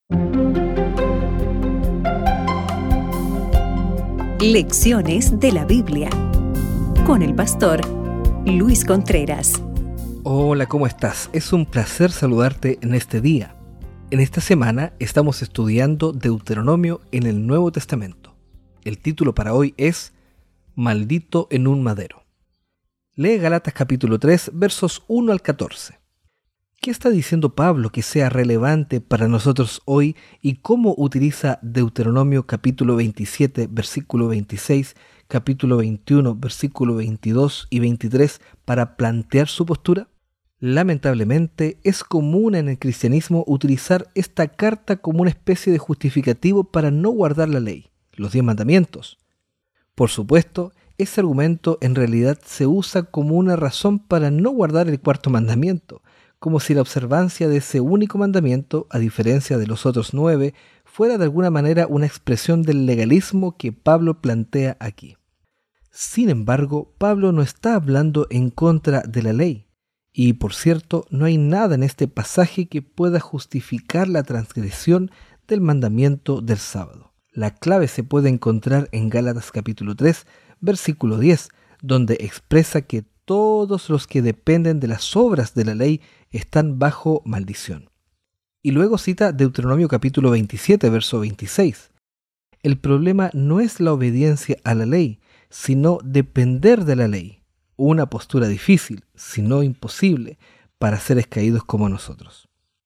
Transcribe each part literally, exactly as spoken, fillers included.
Lecciones de la Biblia con el pastor Luis Contreras. Hola, ¿cómo estás? Es un placer saludarte en este día. En esta semana estamos estudiando Deuteronomio en el Nuevo Testamento. El título para hoy es Maldito en un madero. Lee Gálatas capítulo tres, versos uno al catorce. ¿Qué está diciendo Pablo que sea relevante para nosotros hoy y cómo utiliza Deuteronomio capítulo veintisiete, versículo veintiséis, capítulo veintiuno, versículo veintidós y veintitrés para plantear su postura? Lamentablemente, es común en el cristianismo utilizar esta carta como una especie de justificativo para no guardar la ley, los diez mandamientos. Por supuesto, ese argumento en realidad se usa como una razón para no guardar el cuarto mandamiento, como si la observancia de ese único mandamiento, a diferencia de los otros nueve, fuera de alguna manera una expresión del legalismo que Pablo plantea aquí. Sin embargo, Pablo no está hablando en contra de la ley, y por cierto, no hay nada en este pasaje que pueda justificar la transgresión del mandamiento del sábado. La clave se puede encontrar en Gálatas capítulo tres, versículo diez, donde expresa que todos los que dependen de las obras de la ley están bajo maldición. Y luego cita Deuteronomio capítulo veintisiete, verso veintiséis. El problema no es la obediencia a la ley, sino depender de la ley. Una postura difícil, si no imposible, para seres caídos como nosotros.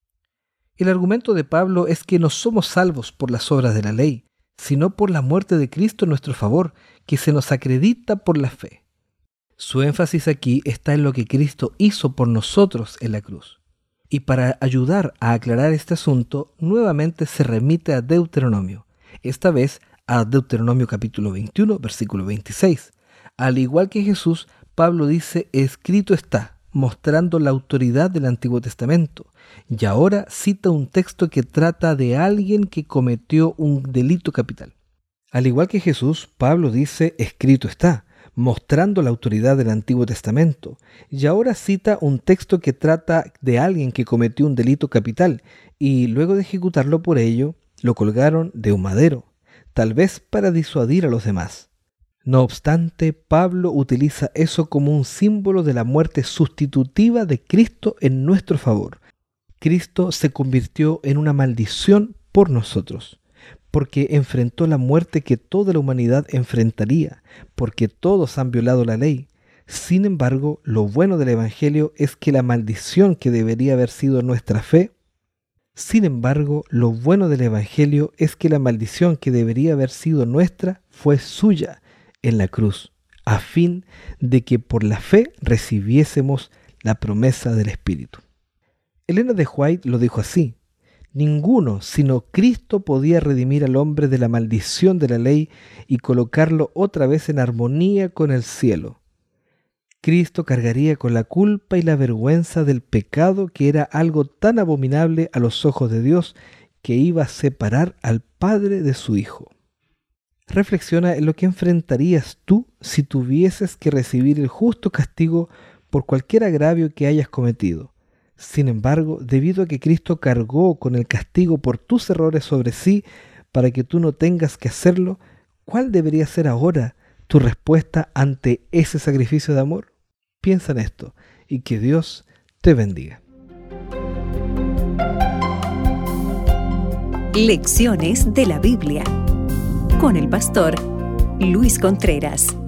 El argumento de Pablo es que no somos salvos por las obras de la ley, sino por la muerte de Cristo en nuestro favor, que se nos acredita por la fe. Su énfasis aquí está en lo que Cristo hizo por nosotros en la cruz. Y para ayudar a aclarar este asunto, nuevamente se remite a Deuteronomio, esta vez a Deuteronomio capítulo veintiuno, versículo veintiséis. Al igual que Jesús, Pablo dice, escrito está, mostrando la autoridad del Antiguo Testamento. Y ahora cita un texto que trata de alguien que cometió un delito capital. Al igual que Jesús, Pablo dice, escrito está, mostrando la autoridad del Antiguo Testamento, y ahora cita un texto que trata de alguien que cometió un delito capital, y luego de ejecutarlo por ello, lo colgaron de un madero, tal vez para disuadir a los demás. No obstante, Pablo utiliza eso como un símbolo de la muerte sustitutiva de Cristo en nuestro favor. Cristo se convirtió en una maldición por nosotros, porque enfrentó la muerte que toda la humanidad enfrentaría, porque todos han violado la ley. Sin embargo, lo bueno del Evangelio es que la maldición que debería haber sido nuestra fe, sin embargo, lo bueno del Evangelio es que la maldición que debería haber sido nuestra fue suya en la cruz, a fin de que por la fe recibiésemos la promesa del Espíritu. Elena de White lo dijo así: ninguno sino Cristo podía redimir al hombre de la maldición de la ley y colocarlo otra vez en armonía con el cielo. Cristo cargaría con la culpa y la vergüenza del pecado, que era algo tan abominable a los ojos de Dios que iba a separar al Padre de su Hijo. Reflexiona en lo que enfrentarías tú si tuvieses que recibir el justo castigo por cualquier agravio que hayas cometido. Sin embargo, debido a que Cristo cargó con el castigo por tus errores sobre sí, para que tú no tengas que hacerlo, ¿cuál debería ser ahora tu respuesta ante ese sacrificio de amor? Piensa en esto y que Dios te bendiga. Lecciones de la Biblia con el pastor Luis Contreras.